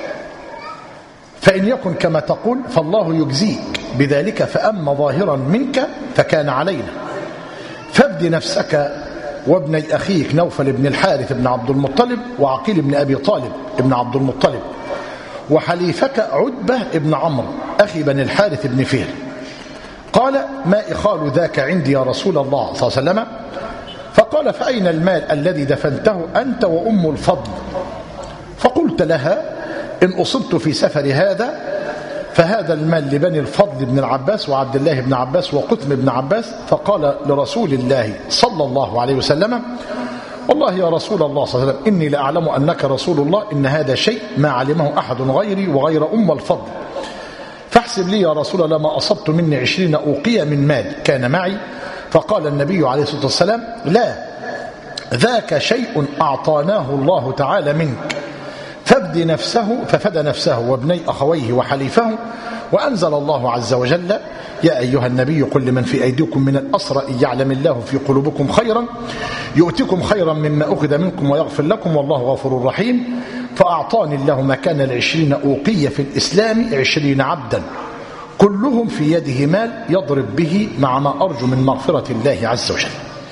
فإن يكن كما تقول فالله يجزيك بذلك، فأما ظاهرا منك فكان علينا، فابد نفسك وابني أخيك نوفل بن الحارث بن عبد المطلب وعقيل بن أبي طالب بن عبد المطلب وحليفك عتبة بن عمرو أخي بن الحارث بن فهر. قال: ما إخال ذاك عندي يا رسول الله صلى الله عليه وسلم؟ فقال: فأين المال الذي دفنته أنت وأم الفضل؟ فقلت لها: إن أصبت في سفر هذا فهذا المال لبني الفضل بن العباس وعبد الله بن عباس وقتم بن عباس. فقال لرسول الله صلى الله عليه وسلم: والله يا رسول الله صلى الله عليه وسلم إني لأعلم أنك رسول الله، إن هذا شيء ما علمه أحد غيري وغير أم الفضل، فاحسب لي يا رسول الله ما أصبت مني عشرين أوقية من مال كان معي. فقال النبي عليه الصلاة والسلام: لا، ذاك شيء أعطاناه الله تعالى منك، ففد نفسه ففدى نفسه وابني أخويه وحليفه. وأنزل الله عز وجل: يا أيها النبي قل لمن في أيديكم من الأسرى إن يعلم الله في قلوبكم خيرا يؤتكم خيرا مما أخذ منكم ويغفر لكم والله غفور رحيم. فأعطاني الله مكان العشرين أوقية في الإسلام عشرين عبدا كلهم في يده مال يضرب به مع ما أرجو من مغفرة الله عز وجل.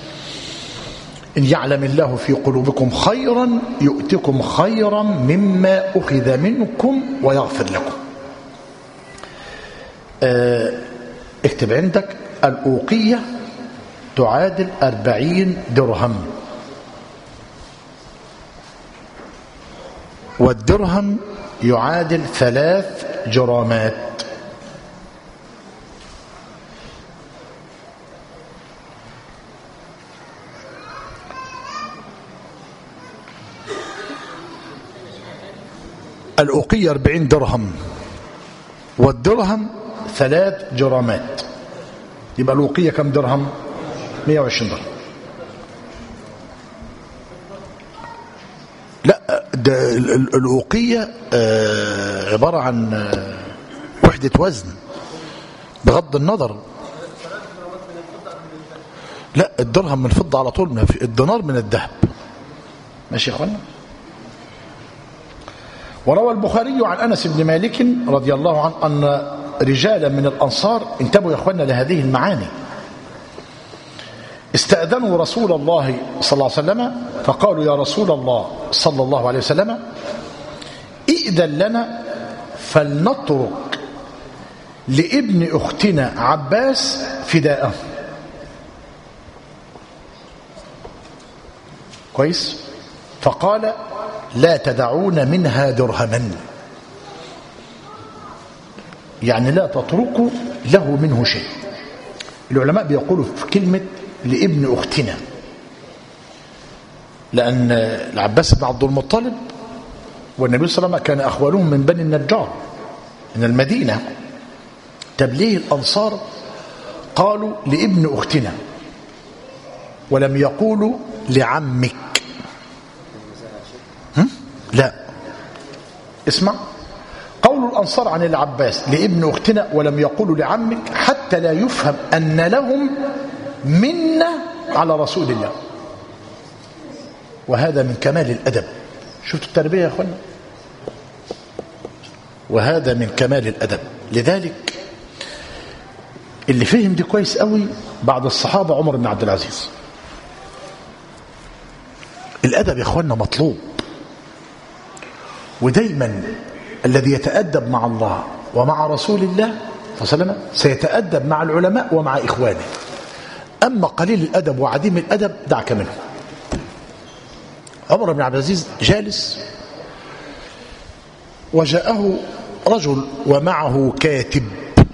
إن يعلم الله في قلوبكم خيرا يؤتكم خيرا مما أخذ منكم ويغفر لكم. اه اكتب عندك: الأوقية تعادل أربعين درهم، والدرهم يعادل ثلاث جرامات. الأوقية أربعين درهم والدرهم ثلاث جرامات، يبقى الأوقية كم درهم؟ مئة وعشرين درهم. لا، ده الأوقية عبارة عن وحدة وزن بغض النظر. لا، الدرهم من الفضة على طول، من الدينار من الذهب. ماشي يا اخوانا. وروى البخاري عن أنس بن مالك رضي الله عنه أن رجالا من الأنصار، انتبهوا يا اخوانا لهذه المعاني، استأذنوا رسول الله صلى الله عليه وسلم فقالوا يا رسول الله صلى الله عليه وسلم ائذن لنا فلنترك لابن أختنا عباس فداءه. كويس. فقال لا تدعون منها درهما، يعني لا تتركوا له منه شيء. العلماء بيقولوا في كلمة لابن أختنا، لأن العباس بن عبد المطلب والنبي صلى الله عليه وسلم كان أخوالهم من بني النجار من المدينة. طب ليه الأنصار قالوا لابن أختنا ولم يقولوا لعمك؟ هم؟ لا، اسمع، قول الأنصار عن العباس لابن أختنا ولم يقولوا لعمك حتى لا يفهم أن لهم منا على رسول الله، وهذا من كمال الأدب. شفتوا التربية يا أخوانا؟ وهذا من كمال الأدب. لذلك اللي فهم دي كويس قوي بعد الصحابة عمر بن عبد العزيز. الأدب يا أخوانا مطلوب، ودايما الذي يتأدب مع الله ومع رسول الله صلى الله عليه وسلم سيتأدب مع العلماء ومع إخوانه. أما قليل الأدب وعديم الأدب دعك منه. عمر بن عبد العزيز جالس وجاءه رجل ومعه كاتب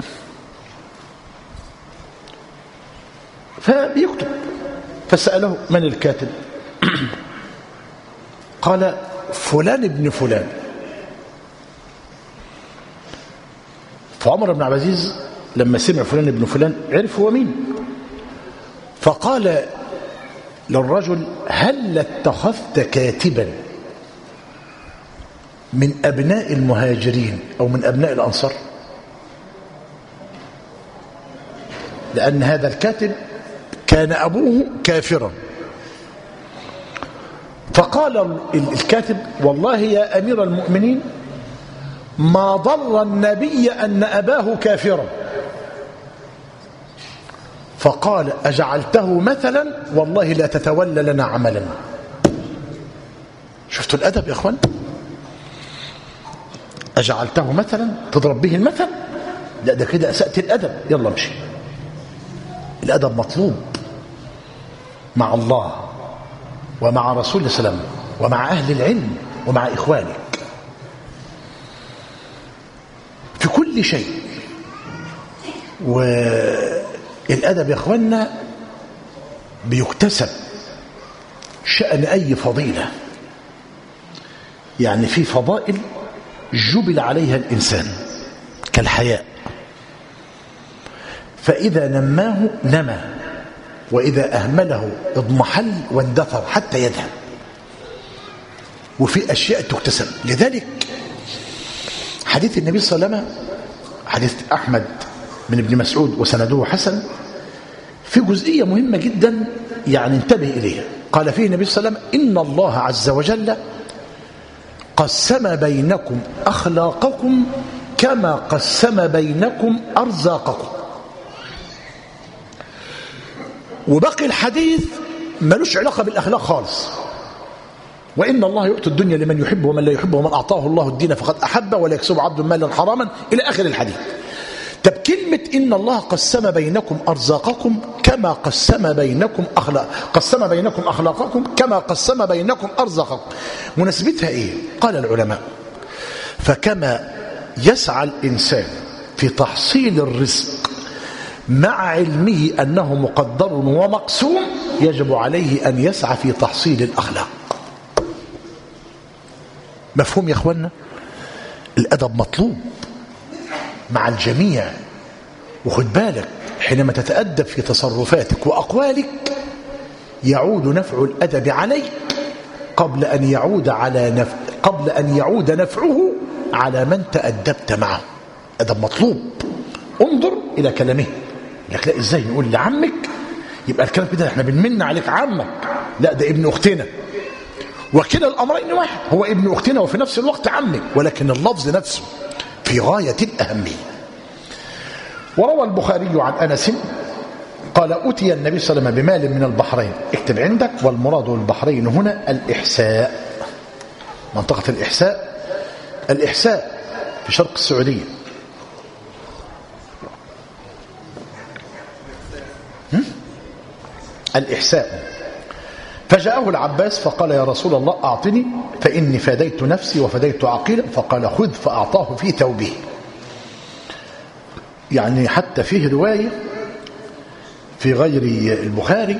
فبيكتب، فسأله من الكاتب؟ قال فلان ابن فلان. فعمر بن عبد العزيز لما سمع فلان ابن فلان عرف هو مين، فقال للرجل هل اتخذت كاتبا من أبناء المهاجرين أو من أبناء الأنصار؟ لأن هذا الكاتب كان أبوه كافرا. فقال الكاتب والله يا أمير المؤمنين ما ضر النبي أن أباه كافرا. فقال أجعلته مثلا والله لا تتولى لنا عملا. شفتوا الأدب يا أخوان؟ أجعلته مثلا تضرب به المثل؟ لا، ده كده أسأت الأدب، يلا امشي. الأدب مطلوب مع الله ومع رسول الله صلى الله عليه وسلم ومع أهل العلم ومع إخوانك في كل شيء. والأدب يا أخوانا بيكتسب شأن أي فضيلة، يعني في فضائل جبل عليها الإنسان كالحياء، فإذا نماه نمى وإذا أهمله اضمحل واندثر حتى يذهب. وفي أشياء تكتسب. لذلك حديث النبي صلى الله عليه وسلم حديث أحمد من ابن مسعود وسنده حسن في جزئية مهمة جدا، يعني انتبه إليها. قال فيه النبي صلى الله عليه وسلم إن الله عز وجل قسم بينكم أخلاقكم كما قسم بينكم أرزاقكم. وبقي الحديث ملوش علاقة بالأخلاق خالص. وإن الله يؤتي الدنيا لمن يحب ومن لا يحب ومن أعطاه الله الدين فقد أحب ولا يكسب عبد مالا حراما إلى آخر الحديث. طب كلمة إن الله قسم بينكم أرزاقكم كما قسم بينكم أخلاق قسم بينكم أخلاقكم كما قسم بينكم أرزاقكم، مناسبتها إيه؟ قال العلماء فكما يسعى الإنسان في تحصيل الرزق مع علمه أنه مقدر ومقسوم، يجب عليه أن يسعى في تحصيل الأخلاق. مفهوم يا أخوانا؟ الأدب مطلوب مع الجميع. وخد بالك حينما تتأدب في تصرفاتك وأقوالك يعود نفع الأدب عليك قبل أن يعود على نفع قبل أن يعود نفعه على من تأدبت معه. أدب مطلوب. انظر إلى كلامه، لك لا إزاي نقول لعمك يبقى الكلام كده احنا بنمن عليك عمك، لا ده ابن أختنا، وكلا الأمرين واحد، هو ابن أختنا وفي نفس الوقت عمك، ولكن اللفظ نفسه في غاية الأهمية. وروى البخاري عن أنس قال أتي النبي صلى الله عليه وسلم بمال من البحرين. اكتب عندك، والمراد بالبحرين هنا الإحساء، منطقة الإحساء، الإحساء في شرق السعودية. الإحساء. فجاءه العباس فقال يا رسول الله أعطني فإني فديت نفسي وفديت عقيلا، فقال خذ، فأعطاه في ثوبه. يعني حتى فيه رواية في غير البخاري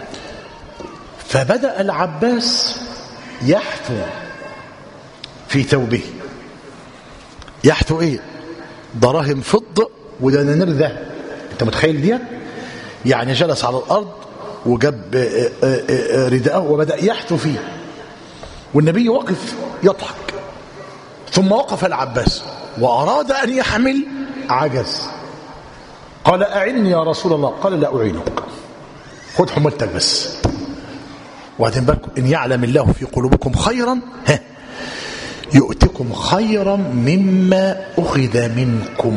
فبدأ العباس يحثو في ثوبه. يحثو ايه؟ دراهم فضة ودنانير ذهب. انت متخيل دي؟ يعني جلس على الأرض وجاب رداءه وبدأ يحثو فيه، والنبي وقف يضحك. ثم وقف العباس وأراد أن يحمل عجز، قال أعني يا رسول الله، قال لا أعينك، خذ حملتك بس. وبعدين بالكم إن يعلم الله في قلوبكم خيرا ها يؤتكم خيرا مما أخذ منكم.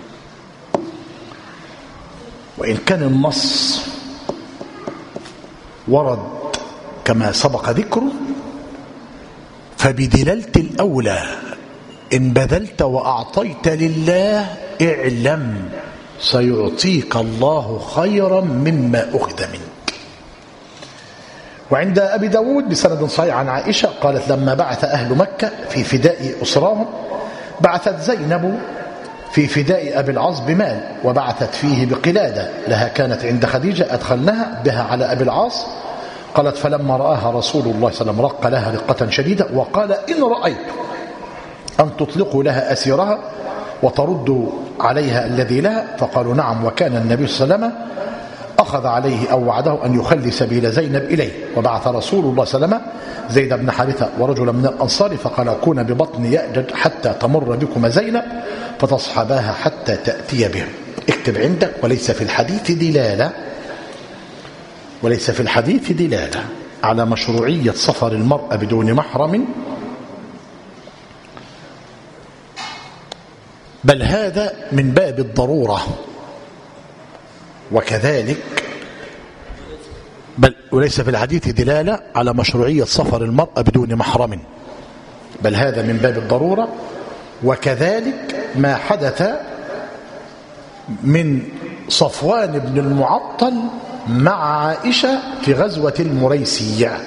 وإن كان النص ورد كما سبق ذكره فبدلالة الأولى إن بذلت وأعطيت لله اعلم سيعطيك الله خيرا مما أخذ منك. وعند أبي داود بسند صحيح عن عائشة قالت لما بعث أهل مكة في فداء أسراهم بعثت زينب في فداء أبي العاص بمال، وبعثت فيه بقلادة لها كانت عند خديجة أدخلناها بها على أبي العاص. قالت فلما رآها رسول الله صلى الله عليه وسلم رق لها رقة شديدة وقال إن رأيت أن تطلقوا لها أسيرها وتردوا عليها الذي لها، فقالوا نعم. وكان النبي صلى الله عليه وسلم أخذ عليه أو وعده أن يخلي سبيل زينب إليه. وبعث رسول الله صلى الله عليه وسلم زيد بن حارثة ورجلا من الأنصار فقال كون ببطن يأجج حتى تمر بكم زينب فتصحباها حتى تأتي بهم. اكتب عندك وليس في الحديث دلالة وليس في الحديث دلالة على مشروعية سفر المرأة بدون محرم، بل هذا من باب الضرورة. وكذلك بل وليس في الحديث دلالة على مشروعية سفر المرأة بدون محرم، بل هذا من باب الضرورة. وكذلك ما حدث من صفوان بن المعطل مع عائشة في غزوة المريسية،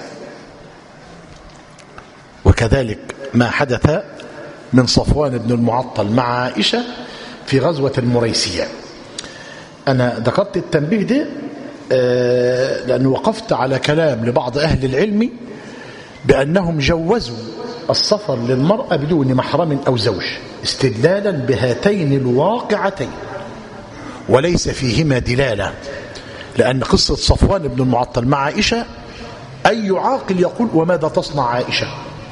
وكذلك ما حدث من صفوان بن المعطل مع عائشة في غزوة المريسية. أنا ذكرت التنبيه ده لأنه وقفت على كلام لبعض أهل العلم بأنهم جوزوا السفر للمرأة بدون محرم أو زوج استدلالا بهاتين الواقعتين، وليس فيهما دلالة، لأن قصة صفوان بن المعطل مع عائشة أي عاقل يقول وماذا تصنع عائشة؟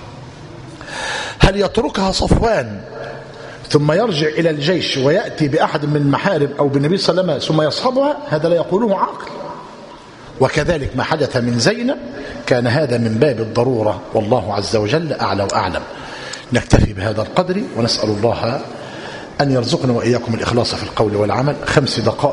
هل يتركها صفوان ثم يرجع إلى الجيش ويأتي بأحد من المحارم أو بالنبي صلى الله عليه وسلم ثم يصحبها؟ هذا لا يقوله عاقل. وكذلك ما حدث من زينب كان هذا من باب الضرورة، والله عز وجل أعلى وأعلم. نكتفي بهذا القدر ونسأل الله أن يرزقنا وإياكم الإخلاص في القول والعمل. خمس دقائق